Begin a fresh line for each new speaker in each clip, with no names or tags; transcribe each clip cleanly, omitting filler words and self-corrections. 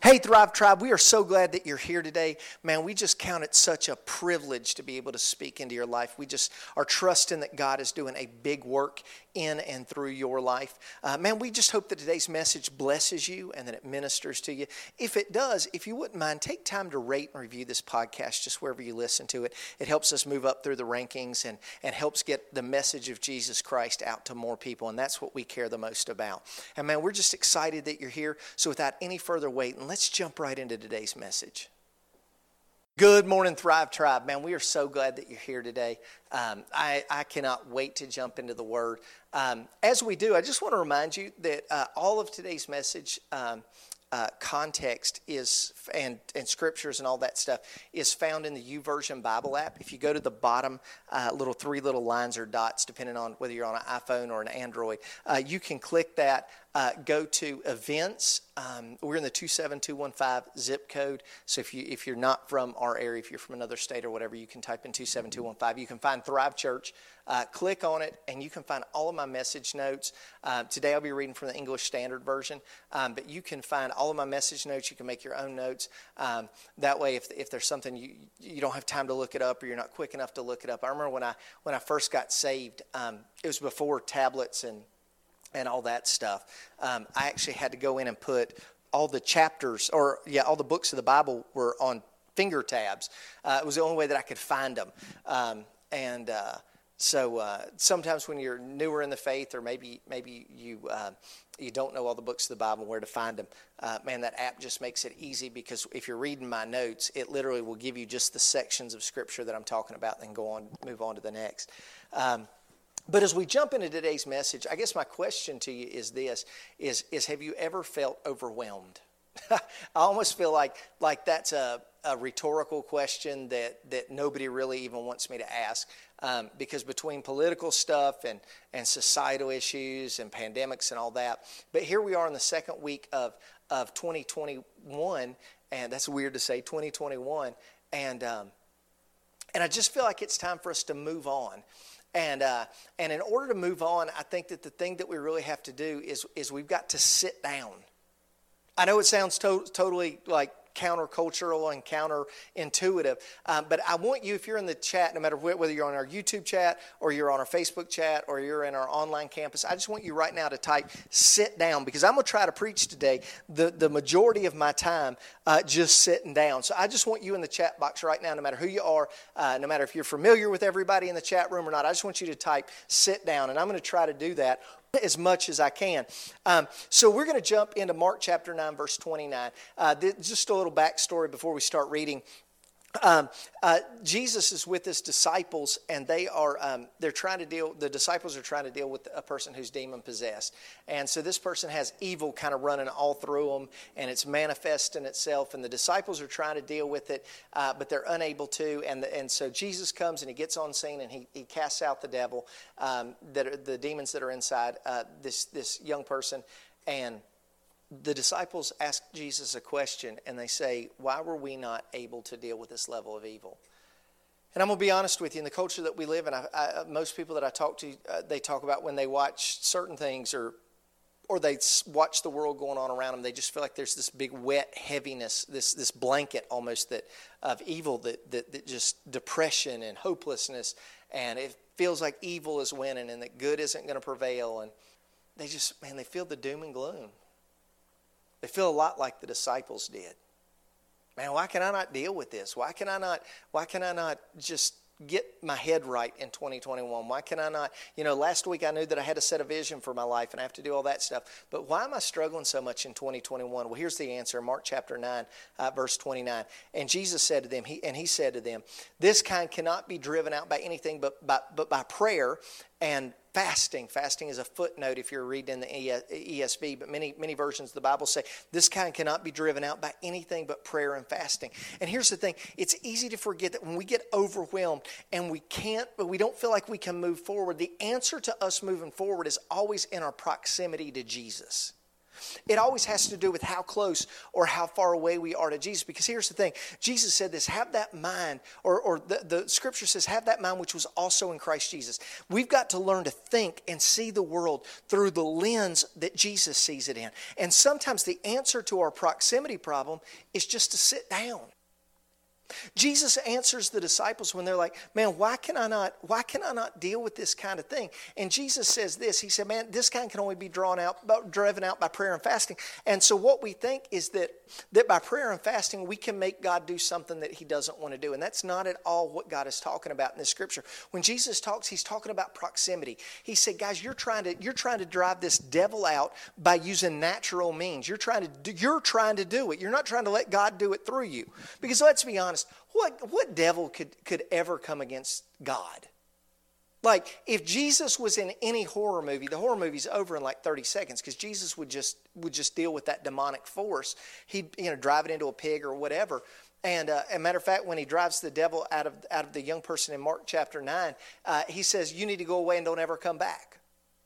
Hey, Thrive Tribe, we are so glad that you're here today. Man, we just count it such a privilege to be able to speak into your life. We just are trusting that God is doing a big work in and through your life. Man, we just hope that today's message blesses you and that it ministers to you. If it does, if you wouldn't mind, take time to rate and review this podcast just wherever you listen to it. It helps us move up through the rankings and helps get the message of Jesus Christ out to more people, and that's what we care the most about. And man, we're just excited that you're here. So without any further waiting, let's jump right into today's message. Good morning, Thrive Tribe. Man, we are so glad that you're here today. I cannot wait to jump into the Word. As we do, I just want to remind you that all of today's message context is and scriptures and all that stuff is found in the YouVersion Bible app. If you go to the bottom three little lines or dots, depending on whether you're on an iPhone or an Android, you can click that. Go to events. We're in the 27215 zip code. So if you're not from our area, if you're from another state or whatever, you can type in 27215. You can find Thrive Church. Click on it, and you can find all of my message notes. Today I'll be reading from the English Standard Version, but you can find all of my message notes. You can make your own notes. That way, if there's something you don't have time to look it up or you're not quick enough to look it up. I remember when I first got saved, it was before tablets and all that stuff. I actually had to go in and put all the chapters, all the books of the Bible were on finger tabs. It was the only way that I could find them. So sometimes when you're newer in the faith, or maybe you don't know all the books of the Bible, where to find them, man, that app just makes it easy, because if you're reading my notes, it literally will give you just the sections of Scripture that I'm talking about, and move on to the next. But as we jump into today's message, I guess my question to you is this, is have you ever felt overwhelmed? I almost feel like that's a rhetorical question that nobody really even wants me to ask, because between political stuff and societal issues and pandemics and all that, but here we are in the second week of 2021, and that's weird to say, 2021, and I just feel like it's time for us to move on. And in order to move on, I think that the thing that we really have to do is we've got to sit down. I know it sounds totally like countercultural and counterintuitive, but I want you, if you're in the chat, no matter whether you're on our YouTube chat or you're on our Facebook chat or you're in our online campus, I just want you right now to type sit down, because I'm going to try to preach today the majority of my time just sitting down. So I just want you in the chat box right now, no matter who you are, no matter if you're familiar with everybody in the chat room or not, I just want you to type sit down, and I'm going to try to do that as much as I can. So we're going to jump into Mark chapter 9, verse 29. Just a little backstory before we start reading. Jesus is with his disciples, and the disciples are trying to deal with a person who's demon possessed. And so this person has evil kind of running all through them, and it's manifesting itself, and the disciples are trying to deal with it, but they're unable to. And so Jesus comes and he gets on scene, and he casts out the devil, the demons that are inside this young person. And the disciples ask Jesus a question, and they say, why were we not able to deal with this level of evil? And I'm going to be honest with you, in the culture that we live in, most people that I talk to, they talk about when they watch certain things or they watch the world going on around them, they just feel like there's this big wet heaviness, this blanket almost of evil that just depression and hopelessness, and it feels like evil is winning and that good isn't going to prevail, and they feel the doom and gloom. They feel a lot like the disciples did. Man, why can I not deal with this? Why can I not just get my head right in 2021? Why can I not, last week I knew that I had to set a vision for my life and I have to do all that stuff. But why am I struggling so much in 2021? Well, here's the answer. Mark chapter 9, verse 29. And Jesus said to them, he said to them, this kind cannot be driven out by anything but by prayer and fasting. Fasting is a footnote if you're reading in the ESV, but many versions of the Bible say this kind cannot be driven out by anything but prayer and fasting. And here's the thing. It's easy to forget that when we get overwhelmed and we don't feel like we can move forward, the answer to us moving forward is always in our proximity to Jesus. It always has to do with how close or how far away we are to Jesus. Because here's the thing. Jesus said this, have that mind, or the scripture says, have that mind which was also in Christ Jesus. We've got to learn to think and see the world through the lens that Jesus sees it in. And sometimes the answer to our proximity problem is just to sit down. Jesus answers the disciples when they're like, man, why can I not deal with this kind of thing? And Jesus says this, he said, man, this kind can only be driven out by prayer and fasting. And so what we think is that by prayer and fasting, we can make God do something that he doesn't want to do. And that's not at all what God is talking about in this scripture. When Jesus talks, he's talking about proximity. He said, guys, you're trying to drive this devil out by using natural means. You're trying to do it. You're not trying to let God do it through you. Because let's be honest, what devil could ever come against God? Like, if Jesus was in any horror movie, the horror movie's over in like 30 seconds because Jesus would just deal with that demonic force. He'd drive it into a pig or whatever. And as a matter of fact, when he drives the devil out of the young person in Mark chapter 9, he says, you need to go away and don't ever come back.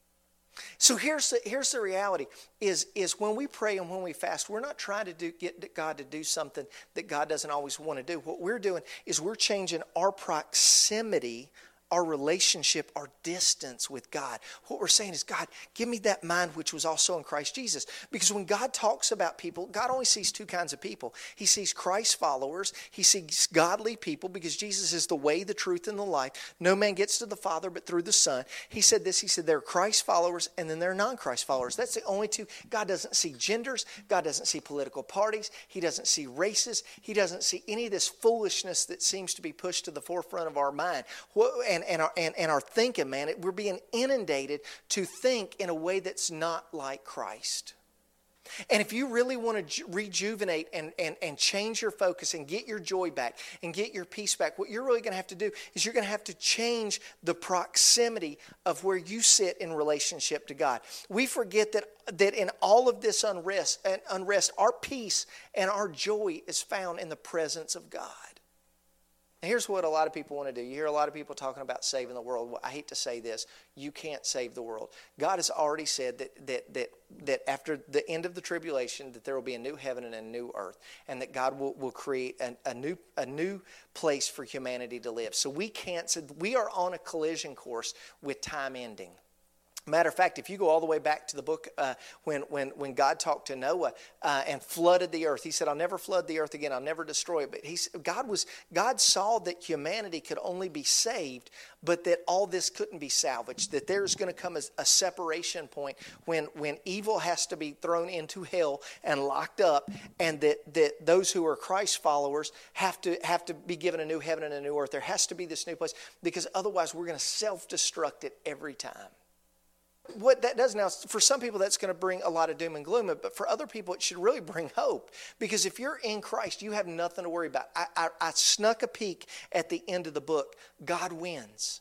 So here's the reality, is when we pray and when we fast, we're not trying to get God to do something that God doesn't always want to do. What we're doing is we're changing our proximity, our relationship, our distance with God. What we're saying is, God, give me that mind which was also in Christ Jesus. Because when God talks about people, God only sees two kinds of people. He sees Christ followers. He sees godly people because Jesus is the way, the truth, and the life. No man gets to the Father but through the Son. He said this, he said there are Christ followers and then there are non-Christ followers. That's the only two. God doesn't see genders. God doesn't see political parties. He doesn't see races. He doesn't see any of this foolishness that seems to be pushed to the forefront of our mind. And our thinking, man, we're being inundated to think in a way that's not like Christ. And if you really want to rejuvenate and change your focus and get your joy back and get your peace back, what you're really going to have to do is you're going to have to change the proximity of where you sit in relationship to God. We forget that in all of this unrest, our peace and our joy is found in the presence of God. Now, here's what a lot of people want to do. You hear a lot of people talking about saving the world. Well, I hate to say this. You can't save the world. God has already said that after the end of the tribulation, that there will be a new heaven and a new earth, and that God will create a new place for humanity to live. So we are on a collision course with time ending. Matter of fact, if you go all the way back to the book when God talked to Noah and flooded the earth, he said, I'll never flood the earth again. I'll never destroy it. But God saw that humanity could only be saved, but that all this couldn't be salvaged, that there's going to come a separation point when evil has to be thrown into hell and locked up, and that those who are Christ followers have to be given a new heaven and a new earth. There has to be this new place, because otherwise we're going to self-destruct it every time. What that does now, for some people that's going to bring a lot of doom and gloom, but for other people it should really bring hope. Because if you're in Christ, you have nothing to worry about. I snuck a peek at the end of the book. God wins.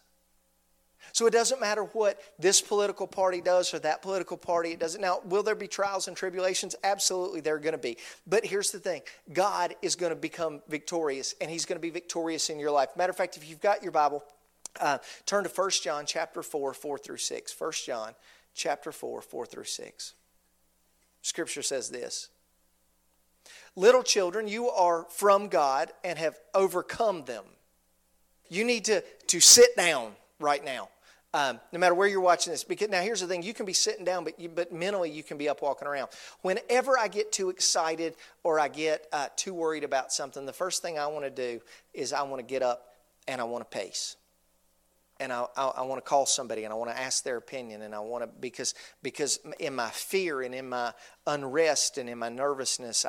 So it doesn't matter what this political party does or that political party. It doesn't. Now, will there be trials and tribulations? Absolutely, there are going to be. But here's the thing. God is going to become victorious, and he's going to be victorious in your life. Matter of fact, if you've got your Bible, turn to 1 John chapter 4, 4 through 6. 1 John chapter 4, 4 through 6. Scripture says this. Little children, you are from God and have overcome them. You need to sit down right now. No matter where you're watching this. Because now here's the thing. You can be sitting down, but mentally you can be up walking around. Whenever I get too excited or I get too worried about something, the first thing I want to do is I want to get up and I want to pace. And I want to call somebody and I want to ask their opinion, and I want to, because in my fear and in my unrest and in my nervousness,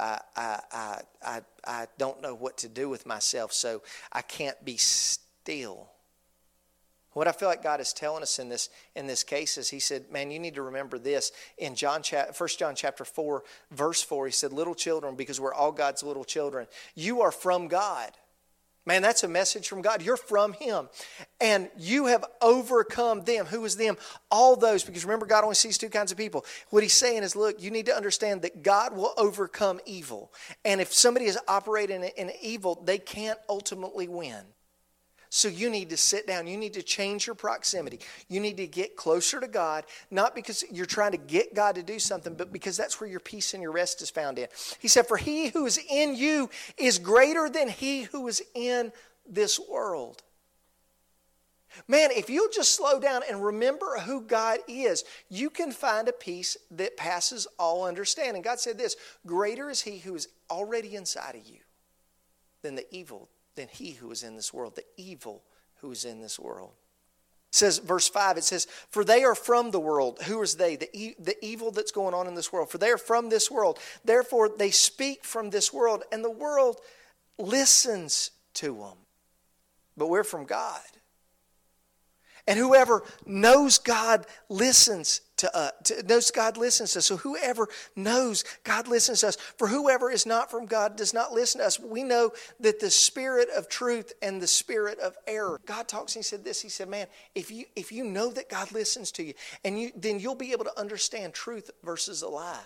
I don't know what to do with myself, so I can't be still. What I feel like God is telling us in this case is, he said, man, you need to remember this. In 1 John chapter 4, verse 4, he said, little children, because we're all God's little children, you are from God. Man, that's a message from God. You're from him. And you have overcome them. Who is them? All those. Because remember, God only sees two kinds of people. What he's saying is, look, you need to understand that God will overcome evil. And if somebody is operating in evil, they can't ultimately win. So you need to sit down. You need to change your proximity. You need to get closer to God, not because you're trying to get God to do something, but because that's where your peace and your rest is found in. He said, for he who is in you is greater than he who is in this world. Man, if you'll just slow down and remember who God is, you can find a peace that passes all understanding. God said this, greater is he who is already inside of you than he who is in this world, the evil who is in this world. It says, verse 5, it says, for they are from the world. Who is they? The evil that's going on in this world. For they are from this world. Therefore, they speak from this world, and the world listens to them. But we're from God. And whoever knows God listens to us. Knows God listens to us. So whoever knows God listens to us. For whoever is not from God does not listen to us. We know that the spirit of truth and the spirit of error. God talks and he said this. He said, man, if you know that God listens to you, then you'll be able to understand truth versus a lie.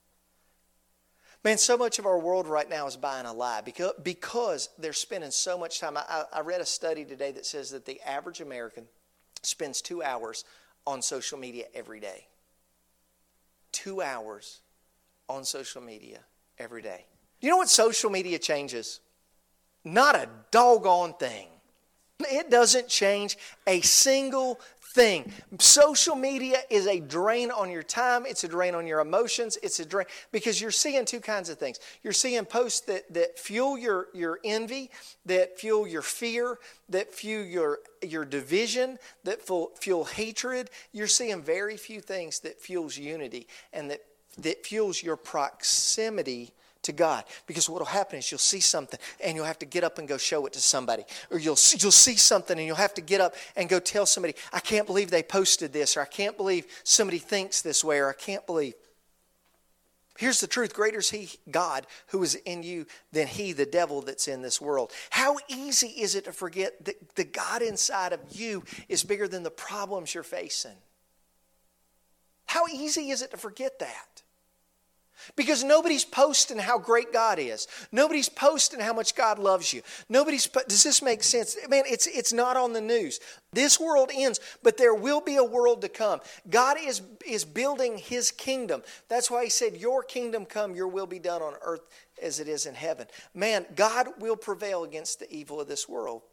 Man, so much of our world right now is buying a lie because they're spending so much time. I read a study today that says that the average American spends 2 hours on social media every day. 2 hours on social media every day. You know what social media changes? Not a doggone thing. It doesn't change a single thing. Social media is a drain on your time. It's a drain on your emotions. It's a drain because you're seeing two kinds of things. You're seeing posts that fuel your envy, that fuel your fear, that fuel your division, that fuel hatred. You're seeing very few things that fuels unity and that fuels your proximity to God. Because what will happen is you'll see something and you'll have to get up and go show it to somebody. Or you'll see something and you'll have to get up and go tell somebody, I can't believe they posted this, or I can't believe somebody thinks this way, or I can't believe. Here's the truth. Greater is he, God, who is in you than he, the devil that's in this world. How easy is it to forget that the God inside of you is bigger than the problems you're facing? How easy is it to forget that? Because nobody's posting how great God is. Nobody's posting how much God loves you. Does this make sense? Man, it's not on the news. This world ends, but there will be a world to come. God is building his kingdom. That's why he said, your kingdom come, your will be done on earth as it is in heaven. Man, God will prevail against the evil of this world.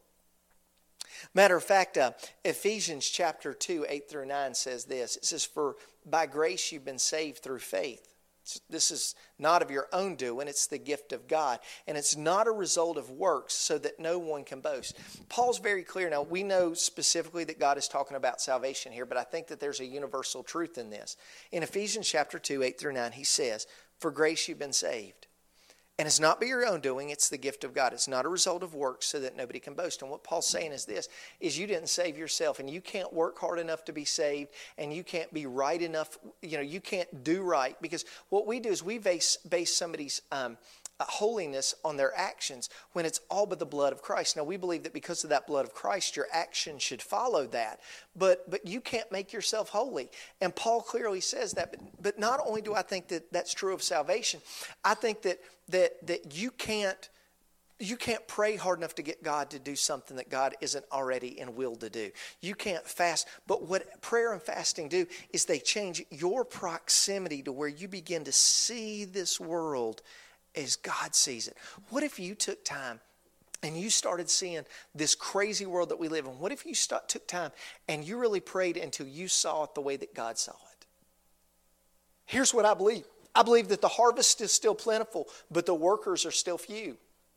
Matter of fact, Ephesians chapter 2, 8 through 9 says this. It says, for by grace you've been saved through faith. This is not of your own doing, it's the gift of God. And it's not a result of works so that no one can boast. Paul's very clear. Now, we know specifically that God is talking about salvation here, but I think that there's a universal truth in this. In Ephesians chapter 2, 8 through 9, he says, for grace you've been saved. And it's not by your own doing, it's the gift of God. It's not a result of works so that nobody can boast. And what Paul's saying is this, is you didn't save yourself, and you can't work hard enough to be saved, and you can't be right enough, you can't do right. Because what we do is we base somebody's holiness on their actions when it's all but the blood of Christ. Now, we believe that because of that blood of Christ, your action should follow that. But you can't make yourself holy. And Paul clearly says that. But not only do I think that that's true of salvation, I think that you can't pray hard enough to get God to do something that God isn't already in will to do. You can't fast. But what prayer and fasting do is they change your proximity to where you begin to see this world as God sees it. What if you took time and you started seeing this crazy world that we live in? What if you took time and you really prayed until you saw it the way that God saw it? Here's what I believe. I believe that the harvest is still plentiful, but the workers are still few.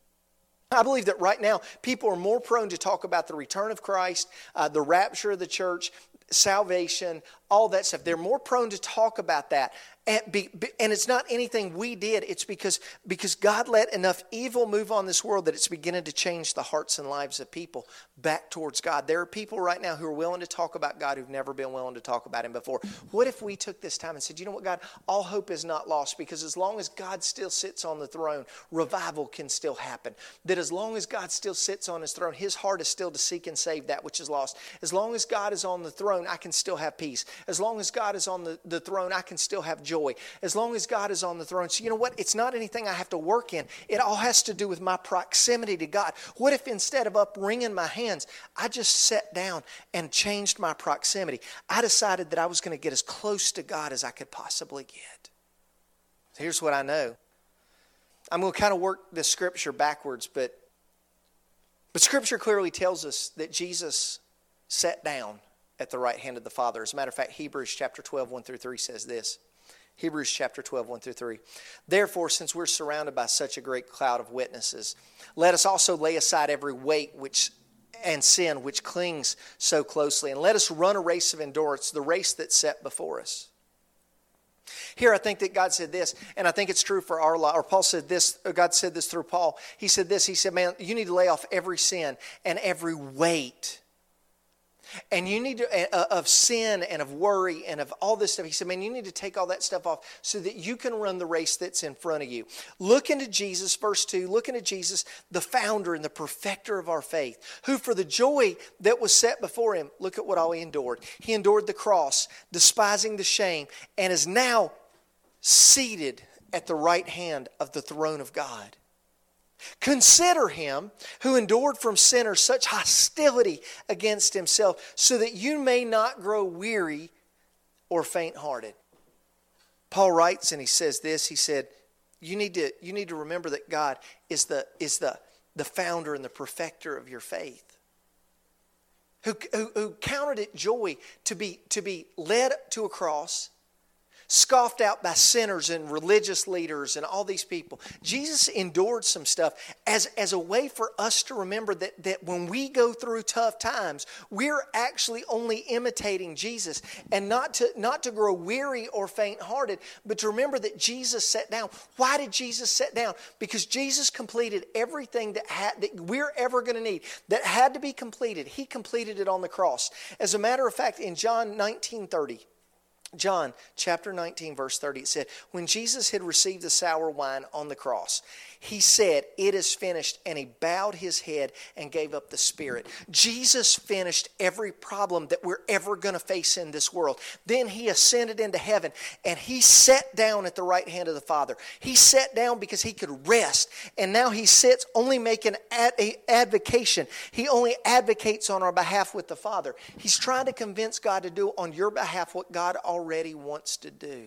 I believe that right now people are more prone to talk about the return of Christ, the rapture of the church, salvation, all that stuff. They're more prone to talk about that. And it's not anything we did. It's because God let enough evil move on this world that it's beginning to change the hearts and lives of people back towards God. There are people right now who are willing to talk about God who've never been willing to talk about him before. What if we took this time and said, you know what, God, all hope is not lost, because as long as God still sits on the throne, revival can still happen. That as long as God still sits on his throne, his heart is still to seek and save that which is lost. As long as God is on the throne, I can still have peace. As long as God is on the throne, I can still have joy. joy, as long as God is on the throne. So you know what? It's not anything I have to work in. It all has to do with my proximity to God. What if instead of up wringing my hands, I just sat down and changed my proximity? I decided that I was going to get as close to God as I could possibly get. Here's what I know. I'm going to kind of work this scripture backwards, but Scripture clearly tells us that Jesus sat down at the right hand of the Father. As a matter of fact, Hebrews chapter 12, 1 through 3 says this. Hebrews chapter 12, 1 through 3. Therefore, since we're surrounded by such a great cloud of witnesses, let us also lay aside every weight and sin which clings so closely, and let us run a race of endurance, the race that's set before us. Here I think that God said this, and I think it's true for our life. Or Paul said this, or God said this through Paul. He said this, he said, man, you need to lay off every sin and every weight. And you need to, of sin and of worry and of all this stuff. He said, man, you need to take all that stuff off so that you can run the race that's in front of you. Look into Jesus, verse 2, look into Jesus, the founder and the perfecter of our faith, who for the joy that was set before him, look at what all he endured. He endured the cross, despising the shame, and is now seated at the right hand of the throne of God. Consider him who endured from sinners such hostility against himself, so that you may not grow weary or faint-hearted. Paul writes and he says this, he said, you need to remember that God is the founder and the perfecter of your faith. Who counted it joy to be led to a cross, scoffed out by sinners and religious leaders and all these people. Jesus endured some stuff as a way for us to remember that when we go through tough times, we're actually only imitating Jesus, and not to grow weary or faint-hearted, but to remember that Jesus sat down. Why did Jesus sit down? Because Jesus completed everything that we're ever going to need, that had to be completed. He completed it on the cross. As a matter of fact, in John 19:30, John chapter 19 verse 30, it said, when Jesus had received the sour wine on the cross, he said, it is finished, and he bowed his head and gave up the spirit. Jesus finished every problem that we're ever going to face in this world. Then he ascended into heaven, and he sat down at the right hand of the Father. He sat down because he could rest, and now he sits only making advocation. He only advocates on our behalf with the Father. He's trying to convince God to do on your behalf what God already wants to do.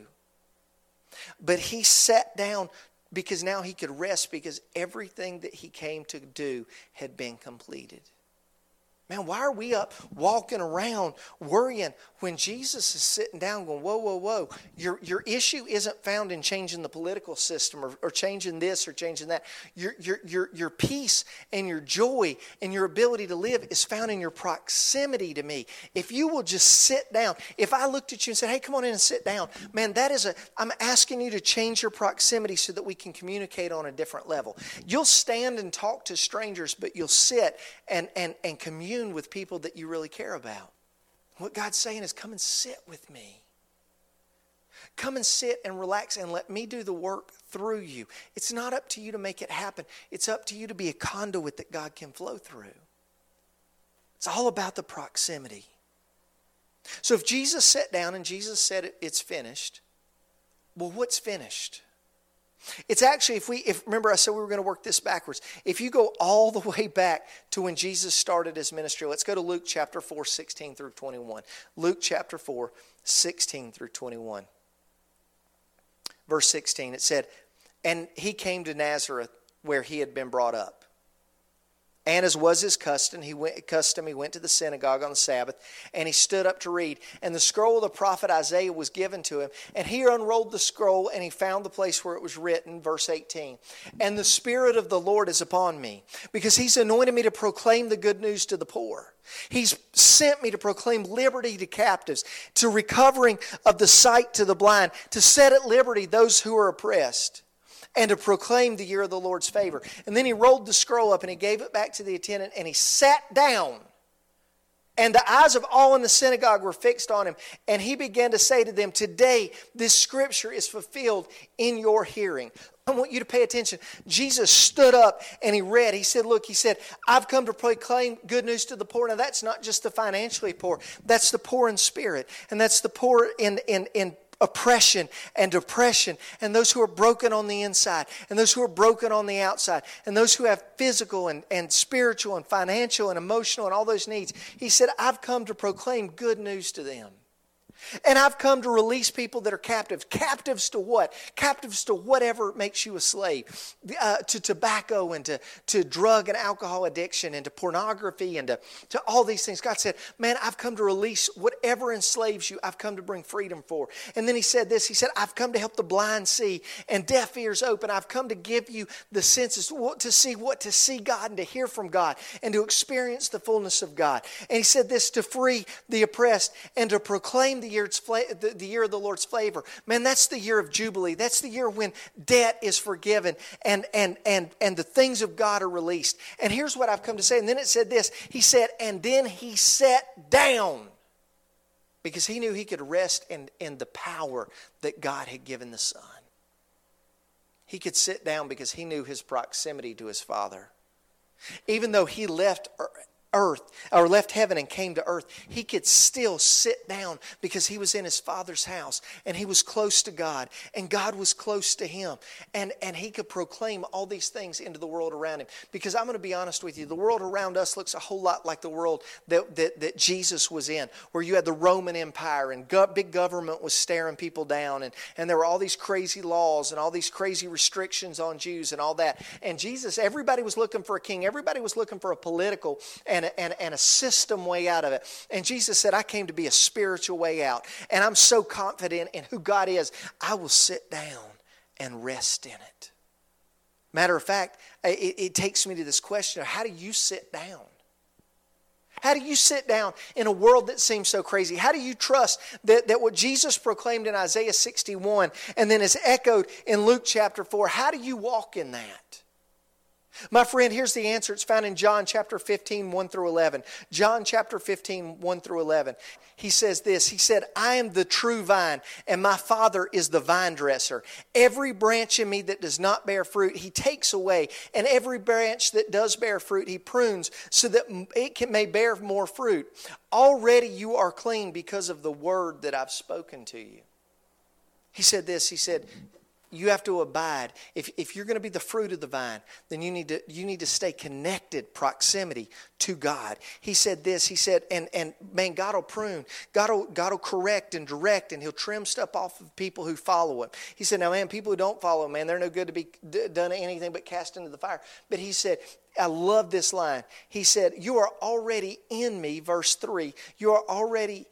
But he sat down because now he could rest, because everything that he came to do had been completed. Man, why are we up walking around worrying when Jesus is sitting down going, whoa, whoa, whoa. Your issue isn't found in changing the political system or changing this or changing that. Your peace and your joy and your ability to live is found in your proximity to me. If you will just sit down. If I looked at you and said, hey, come on in and sit down. Man, I'm asking you to change your proximity so that we can communicate on a different level. You'll stand and talk to strangers, but you'll sit and commune with people that you really care about. What God's saying is, come and sit with me. Come and sit and relax and let me do the work through you. It's not up to you to make it happen. It's up to you to be a conduit that God can flow through. It's all about the proximity. So if Jesus sat down and Jesus said it's finished, well, what's finished? It's actually, remember I said we were going to work this backwards. If you go all the way back to when Jesus started his ministry, let's go to Luke chapter 4, 16 through 21. Luke chapter 4, 16 through 21. Verse 16, it said, and he came to Nazareth where he had been brought up. And as was his custom, he went to the synagogue on the Sabbath, and he stood up to read. And the scroll of the prophet Isaiah was given to him. And he unrolled the scroll, and he found the place where it was written, verse 18. And the Spirit of the Lord is upon me, because he's anointed me to proclaim the good news to the poor. He's sent me to proclaim liberty to captives, to recovering of the sight to the blind, to set at liberty those who are oppressed, and to proclaim the year of the Lord's favor. And then he rolled the scroll up and he gave it back to the attendant, and he sat down. And the eyes of all in the synagogue were fixed on him. And he began to say to them, today this scripture is fulfilled in your hearing. I want you to pay attention. Jesus stood up and he read. He said, look, he said, I've come to proclaim good news to the poor. Now that's not just the financially poor. That's the poor in spirit. And that's the poor in oppression and depression, and those who are broken on the inside, and those who are broken on the outside, and those who have physical and spiritual and financial and emotional and all those needs. He said, I've come to proclaim good news to them. And I've come to release people that are captives. Captives to what? Captives to whatever makes you a slave. To tobacco and to drug and alcohol addiction and to pornography and to all these things. God said, man, I've come to release whatever enslaves you. I've come to bring freedom for. And then he said this. He said, I've come to help the blind see and deaf ears open. I've come to give you the senses to see God and to hear from God and to experience the fullness of God. And he said this, to free the oppressed and to proclaim the year of the Lord's favor. Man, that's the year of Jubilee. That's the year when debt is forgiven and the things of God are released. And here's what I've come to say. And then it said this. He said, and then he sat down because he knew he could rest in the power that God had given the Son. He could sit down because he knew his proximity to his Father. Even though he left heaven and came to earth, he could still sit down because he was in his Father's house and he was close to God and God was close to him, and he could proclaim all these things into the world around him. Because I'm going to be honest with you, the world around us looks a whole lot like the world that Jesus was in, where you had the Roman Empire and big government was staring people down, and there were all these crazy laws and all these crazy restrictions on Jews and all that. And Jesus, everybody was looking for a king. Everybody was looking for a political and a system way out of it. And Jesus said, I came to be a spiritual way out. And I'm so confident in who God is, I will sit down and rest in it. Matter of fact, it takes me to this question of how do you sit down? How do you sit down in a world that seems so crazy? How do you trust that what Jesus proclaimed in Isaiah 61 and then is echoed in Luke chapter 4, how do you walk in that? My friend, here's the answer. It's found in John chapter 15, 1 through 11. John chapter 15, 1 through 11. He says this. He said, I am the true vine, and my Father is the vine dresser. Every branch in me that does not bear fruit, he takes away. And every branch that does bear fruit, he prunes so that it may bear more fruit. Already you are clean because of the word that I've spoken to you. He said this. He said, you have to abide. If you're going to be the fruit of the vine, then you need to stay connected, proximity to God. He said this. He said, and man, God will prune. God will correct and direct, and he'll trim stuff off of people who follow him. He said, now man, people who don't follow him, man, they're no good to be done anything but cast into the fire. But he said, I love this line. He said, you are already in me, verse 3. You are already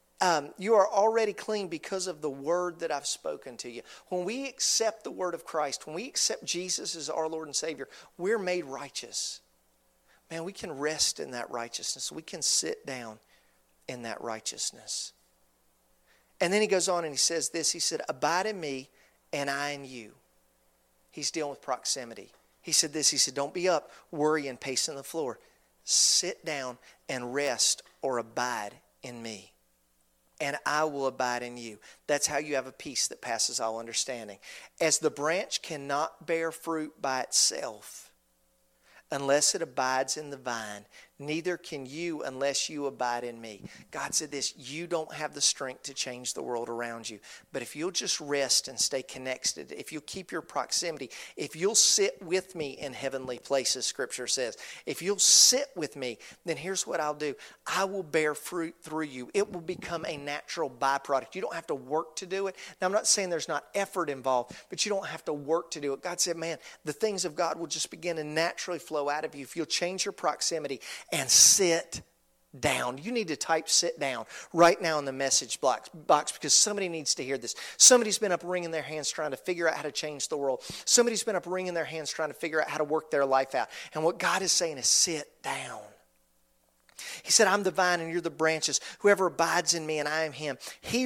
clean because of the word that I've spoken to you. When we accept the word of Christ, when we accept Jesus as our Lord and Savior, we're made righteous. Man, we can rest in that righteousness. We can sit down in that righteousness. And then he goes on and he says this. He said, abide in me and I in you. He's dealing with proximity. He said this. He said, don't be up, worrying, pacing the floor. Sit down and rest or abide in me. And I will abide in you. That's how you have a peace that passes all understanding. As the branch cannot bear fruit by itself unless it abides in the vine, neither can you unless you abide in me. God said this, you don't have the strength to change the world around you. But if you'll just rest and stay connected, if you'll keep your proximity, if you'll sit with me in heavenly places, Scripture says, if you'll sit with me, then here's what I'll do. I will bear fruit through you. It will become a natural byproduct. You don't have to work to do it. Now, I'm not saying there's not effort involved, but you don't have to work to do it. God said, man, the things of God will just begin to naturally flow out of you if you'll change your proximity and sit down. You need to type sit down right now in the message box because somebody needs to hear this. Somebody's been up wringing their hands trying to figure out how to change the world. Somebody's been up wringing their hands trying to figure out how to work their life out. And what God is saying is sit down. He said, I'm the vine and you're the branches. Whoever abides in me and I am him,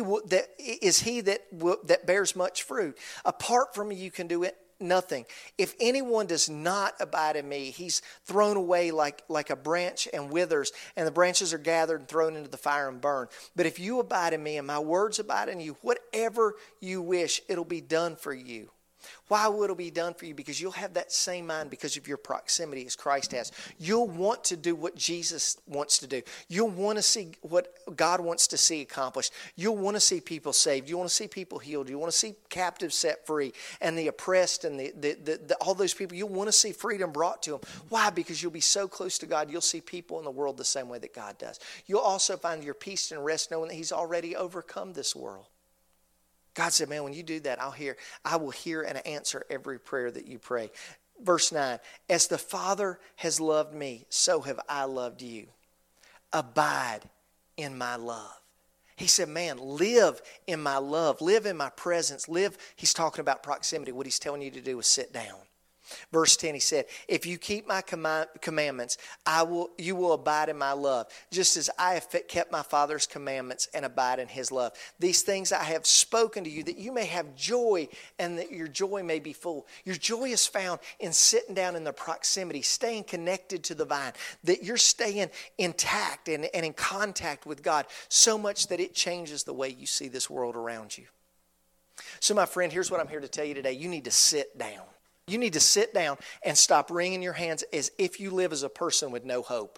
that bears much fruit. Apart from me, you can do it nothing. If anyone does not abide in me, he's thrown away like a branch and withers, and the branches are gathered and thrown into the fire and burned. But if you abide in me and my words abide in you, whatever you wish, it'll be done for you. Why will it be done for you? Because you'll have that same mind because of your proximity as Christ has. You'll want to do what Jesus wants to do. You'll want to see what God wants to see accomplished. You'll want to see people saved. You want to see people healed. You want to see captives set free and the oppressed and all those people. You'll want to see freedom brought to them. Why? Because you'll be so close to God. Will see people in the world the same way that God does. You'll also find your peace and rest knowing that He's already overcome this world. God said, man, when you do that, I will hear and answer every prayer that you pray. Verse 9, as the Father has loved me, so have I loved you. Abide in my love. He said, man, live in my love. Live in my presence. Live. He's talking about proximity. What He's telling you to do is sit down. Verse 10, He said, if you keep my commandments, you will abide in my love, just as I have kept my Father's commandments and abide in His love. These things I have spoken to you, that you may have joy and that your joy may be full. Your joy is found in sitting down in the proximity, staying connected to the vine, that you're staying intact and in contact with God so much that it changes the way you see this world around you. So my friend, here's what I'm here to tell you today. You need to sit down. You need to sit down and stop wringing your hands as if you live as a person with no hope.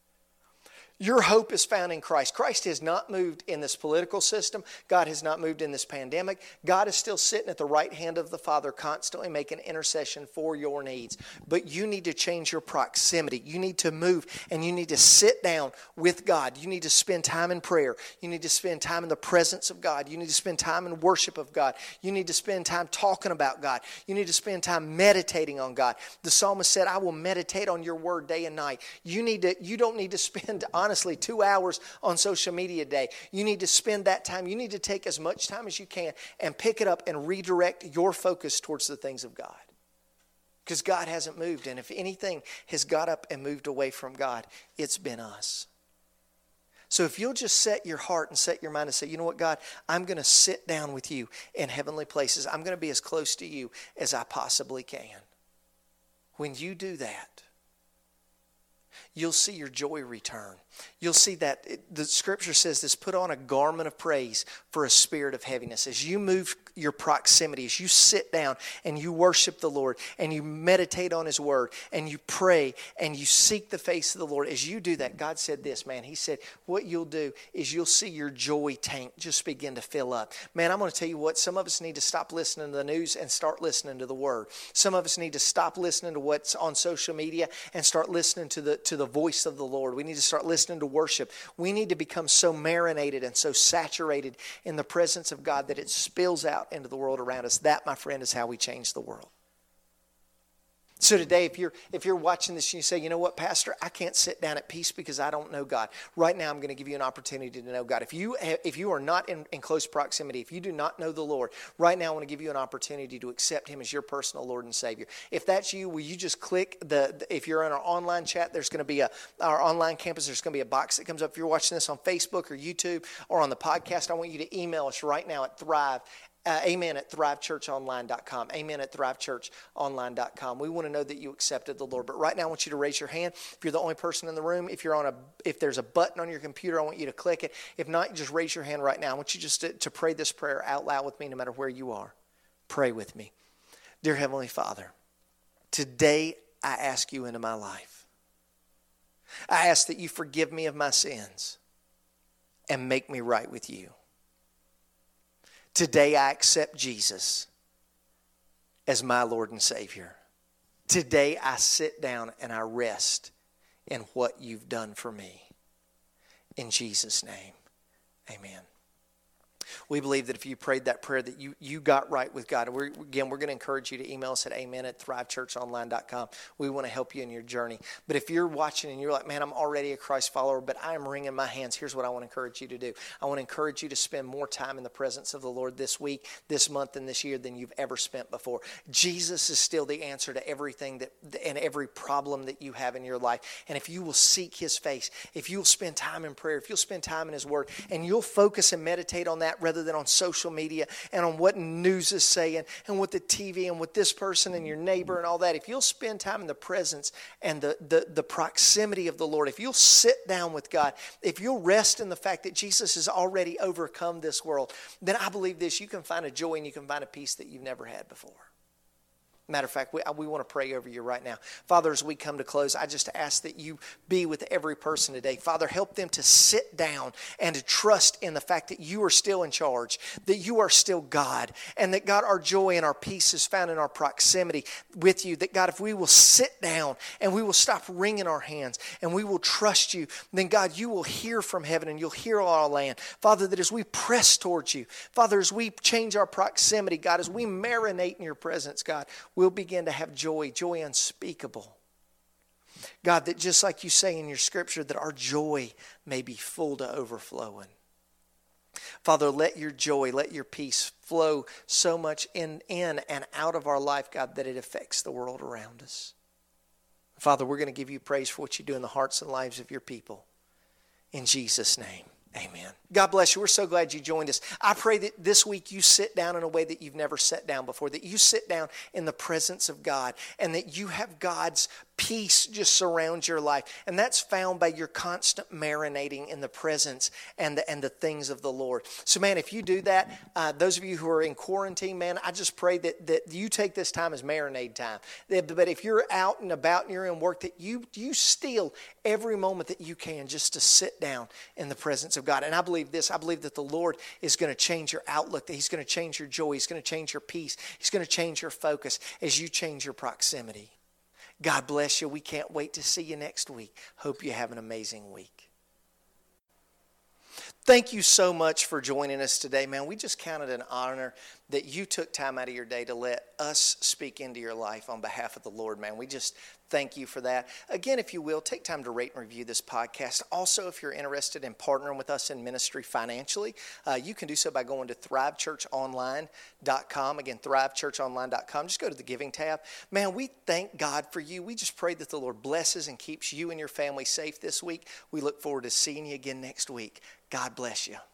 Your hope is found in Christ. Christ has not moved in this political system. God has not moved in this pandemic. God is still sitting at the right hand of the Father, constantly making intercession for your needs. But you need to change your proximity. You need to move and you need to sit down with God. You need to spend time in prayer. You need to spend time in the presence of God. You need to spend time in worship of God. You need to spend time talking about God. You need to spend time meditating on God. The psalmist said, I will meditate on your word day and night. You don't need to spend, honestly, 2 hours on social media a day. You need to spend that time. You need to take as much time as you can and pick it up and redirect your focus towards the things of God. Because God hasn't moved. And if anything has got up and moved away from God, it's been us. So if you'll just set your heart and set your mind and say, you know what, God, I'm going to sit down with you in heavenly places. I'm going to be as close to you as I possibly can. When you do that, you'll see your joy return. You'll see that the scripture says this, put on a garment of praise for a spirit of heaviness. As you move your proximity, as you sit down and you worship the Lord and you meditate on His word and you pray and you seek the face of the Lord, as you do that, God said this, man. He said, what you'll do is you'll see your joy tank just begin to fill up. Man, I'm going to tell you what, some of us need to stop listening to the news and start listening to the word. Some of us need to stop listening to what's on social media and start listening to the voice of the Lord. We need to start listening to worship. We need to become so marinated and so saturated in the presence of God that it spills out into the world around us. That, my friend, is how we change the world. So today, if you're watching this and you say, you know what, Pastor, I can't sit down at peace because I don't know God. Right now, I'm going to give you an opportunity to know God. If you are not in close proximity, if you do not know the Lord, right now I want to give you an opportunity to accept Him as your personal Lord and Savior. If that's you, will you just click if you're in our online chat, there's going to be our online campus, there's going to be a box that comes up. If you're watching this on Facebook or YouTube or on the podcast, I want you to email us right now at amen@thrivechurchonline.com. amen@thrivechurchonline.com. We want to know that you accepted the Lord. But right now I want you to raise your hand. If you're the only person in the room, if there's a button on your computer, I want you to click it. If not, just raise your hand right now. I want you just to pray this prayer out loud with me no matter where you are. Pray with me. Dear Heavenly Father, today I ask you into my life. I ask that you forgive me of my sins and make me right with you. Today I accept Jesus as my Lord and Savior. Today I sit down and I rest in what you've done for me. In Jesus' name, amen. We believe that if you prayed that prayer that you got right with God. We're going to encourage you to email us at amen@thrivechurchonline.com. We want to help you in your journey. But if you're watching and you're like, man, I'm already a Christ follower, but I'm wringing my hands, here's what I want to encourage you to do. I want to encourage you to spend more time in the presence of the Lord this week, this month, and this year than you've ever spent before. Jesus is still the answer to everything and every problem that you have in your life. And if you will seek His face, if you'll spend time in prayer, if you'll spend time in His Word, and you'll focus and meditate on that rather than on social media and on what news is saying and what the TV and what this person and your neighbor and all that. If you'll spend time in the presence and the proximity of the Lord, if you'll sit down with God, if you'll rest in the fact that Jesus has already overcome this world, then I believe this, you can find a joy and you can find a peace that you've never had before. Matter of fact, we want to pray over you right now. Father, as we come to close, I just ask that you be with every person today. Father, help them to sit down and to trust in the fact that you are still in charge, that you are still God, and that, God, our joy and our peace is found in our proximity with you. That, God, if we will sit down and we will stop wringing our hands and we will trust you, then, God, you will hear from heaven and you'll hear all our land. Father, that as we press towards you, Father, as we change our proximity, God, as we marinate in your presence, God, we'll begin to have joy unspeakable. God, that just like you say in your scripture, that our joy may be full to overflowing. Father, let your joy, let your peace flow so much in and out of our life, God, that it affects the world around us. Father, we're going to give you praise for what you do in the hearts and lives of your people. In Jesus' name. Amen. God bless you. We're so glad you joined us. I pray that this week you sit down in a way that you've never sat down before, that you sit down in the presence of God, and that you have God's peace just surround your life. And that's found by your constant marinating in the presence and the things of the Lord. So, man, if you do that, those of you who are in quarantine, man, I just pray that you take this time as marinade time. But if you're out and about and you're in work, that you steal every moment that you can just to sit down in the presence of God. And I believe this. I believe that the Lord is going to change your outlook, that he's going to change your joy, he's going to change your peace, he's going to change your focus as you change your proximity. God bless you. We can't wait to see you next week. Hope you have an amazing week. Thank you so much for joining us today, man. We just count it an honor that you took time out of your day to let us speak into your life on behalf of the Lord, man. We just thank you for that. Again, if you will, take time to rate and review this podcast. Also, if you're interested in partnering with us in ministry financially, you can do so by going to thrivechurchonline.com. Again, thrivechurchonline.com. Just go to the giving tab. Man, we thank God for you. We just pray that the Lord blesses and keeps you and your family safe this week. We look forward to seeing you again next week. God bless you.